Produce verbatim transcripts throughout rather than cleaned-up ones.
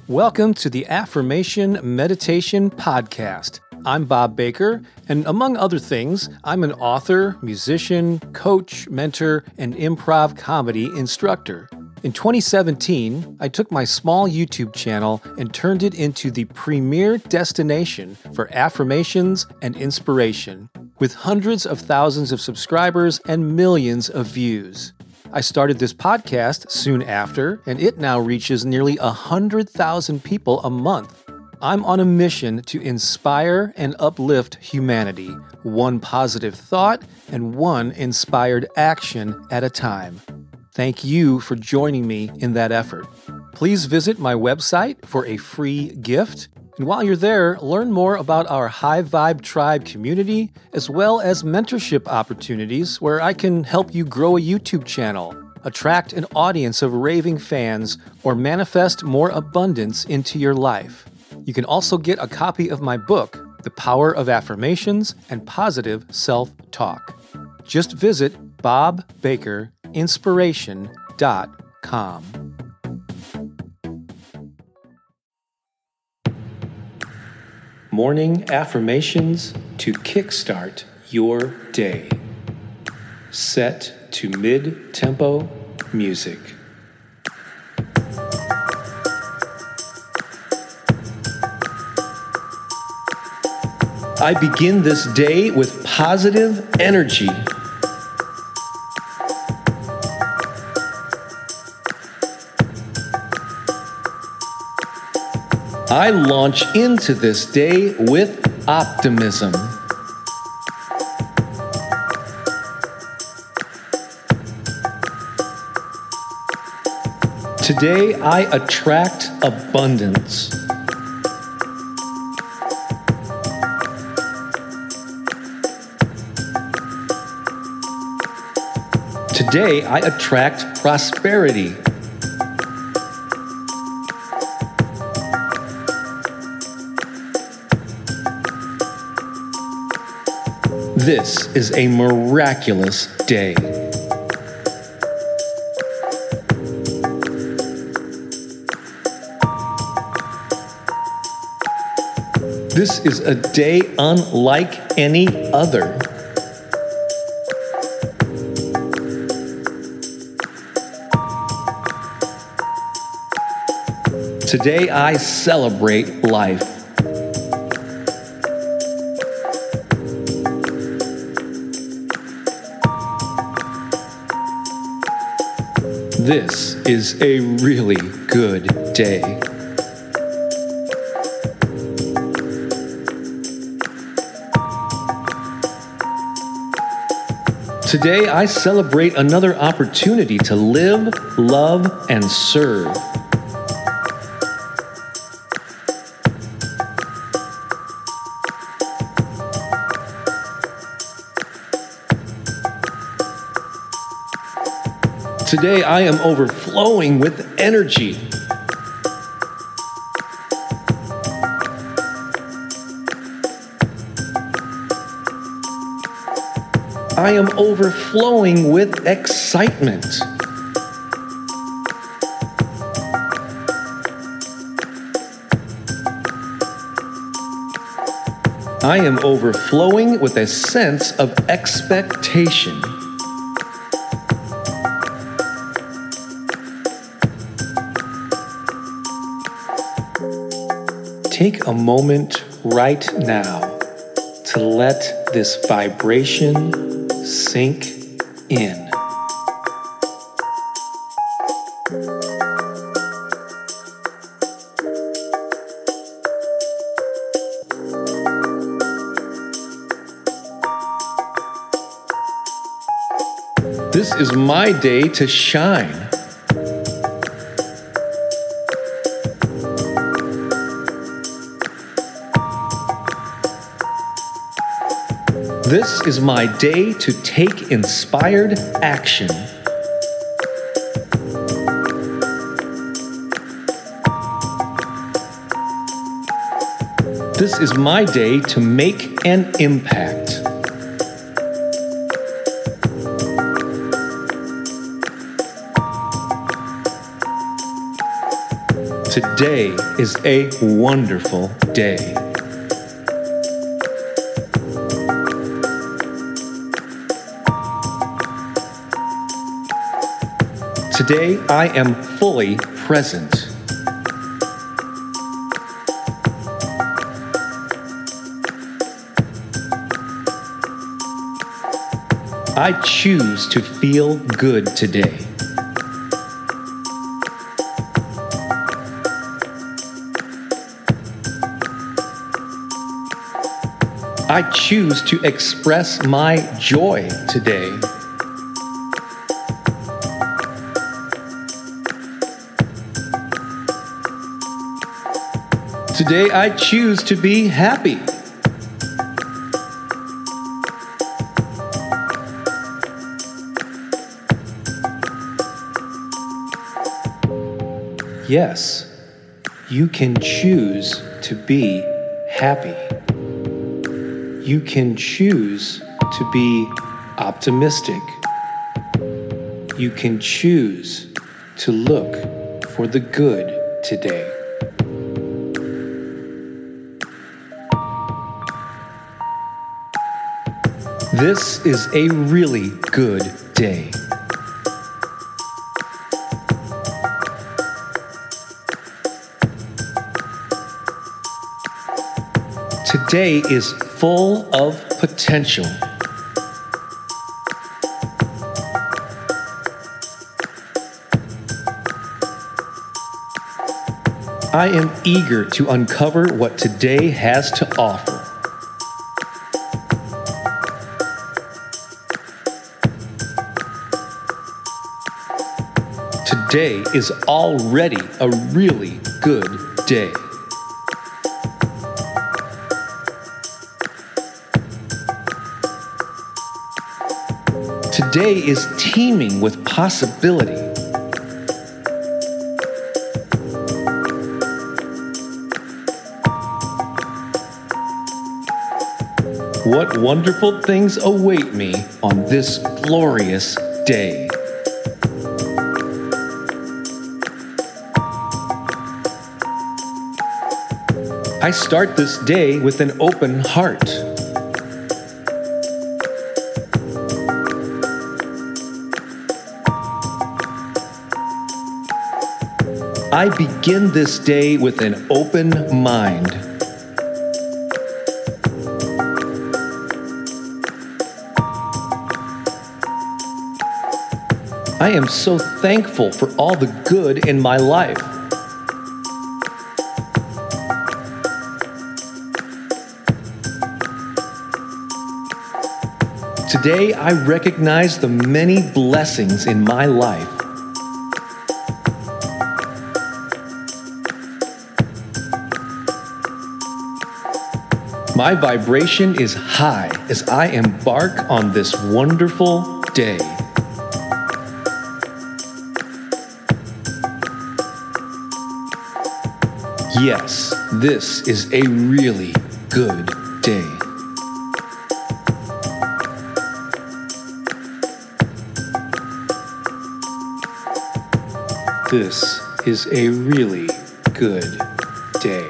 Welcome to the Affirmation Meditation Podcast. I'm Bob Baker, and among other things, I'm an author, musician, coach, mentor, and improv comedy instructor. In twenty seventeen, I took my small YouTube channel and turned it into the premier destination for affirmations and inspiration, with hundreds of thousands of subscribers and millions of views. I started this podcast soon after, and it now reaches nearly one hundred thousand people a month. I'm on a mission to inspire and uplift humanity, one positive thought and one inspired action at a time. Thank you for joining me in that effort. Please visit my website for a free gift. And while you're there, learn more about our High Vibe Tribe community, as well as mentorship opportunities where I can help you grow a YouTube channel, attract an audience of raving fans, or manifest more abundance into your life. You can also get a copy of my book, The Power of Affirmations and Positive Self-Talk. Just visit bob baker inspiration dot com. Morning affirmations to kickstart your day. Set to mid-tempo music. I begin this day with positive energy. I launch into this day with optimism. Today, I attract abundance. Today, I attract prosperity. This is a miraculous day. This is a day unlike any other. Today I celebrate life. This is a really good day. Today, I celebrate another opportunity to live, love, and serve. Today, I am overflowing with energy. I am overflowing with excitement. I am overflowing with a sense of expectation. Take a moment right now to let this vibration sink in. This is my day to shine. This is my day to take inspired action. This is my day to make an impact. Today is a wonderful day. Today I am fully present. I choose to feel good today. I choose to express my joy today. Today I choose to be happy. Yes, you can choose to be happy. You can choose to be optimistic. You can choose to look for the good today. This is a really good day. Today is full of potential. I am eager to uncover what today has to offer. Today is already a really good day. Today is teeming with possibility. What wonderful things await me on this glorious day. I start this day with an open heart. I begin this day with an open mind. I am so thankful for all the good in my life. Today, I recognize the many blessings in my life. My vibration is high as I embark on this wonderful day. Yes, this is a really good day. This is a really good day.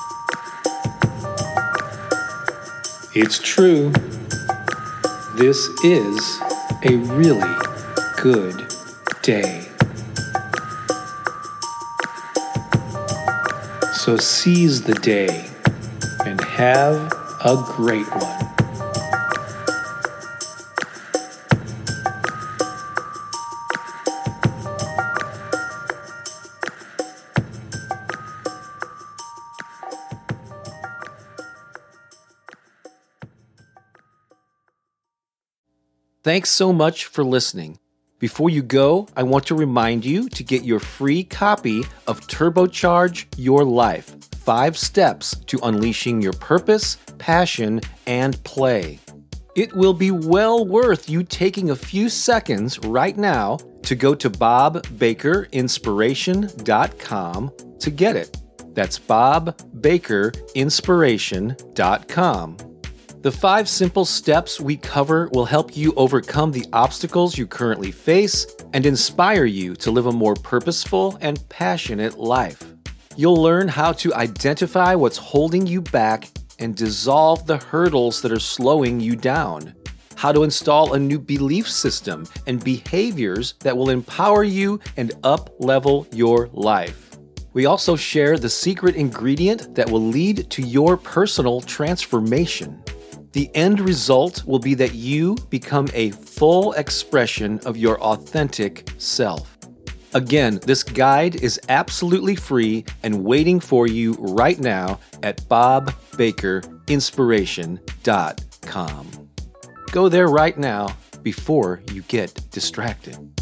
It's true. This is a really good day. So seize the day and have a great one. Thanks so much for listening. Before you go, I want to remind you to get your free copy of Turbocharge Your Life, Five Steps to Unleashing Your Purpose, Passion, and Play. It will be well worth you taking a few seconds right now to go to bob baker inspiration dot com to get it. That's bob baker inspiration dot com. The five simple steps we cover will help you overcome the obstacles you currently face and inspire you to live a more purposeful and passionate life. You'll learn how to identify what's holding you back and dissolve the hurdles that are slowing you down. How to install a new belief system and behaviors that will empower you and up-level your life. We also share the secret ingredient that will lead to your personal transformation. The end result will be that you become a full expression of your authentic self. Again, this guide is absolutely free and waiting for you right now at bob baker inspiration dot com. Go there right now before you get distracted.